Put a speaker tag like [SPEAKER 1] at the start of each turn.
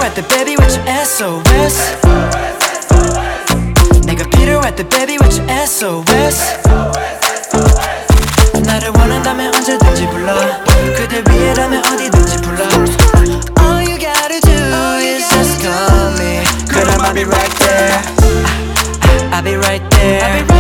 [SPEAKER 1] 필요할 때 baby with your SOS 내가 필요할 때 baby with your SOS 나를 원한다면 언제든지 불러 그대 위에라면 어디든지 불러 All you gotta do is just call me 그럼 I'll be right there I'll be right there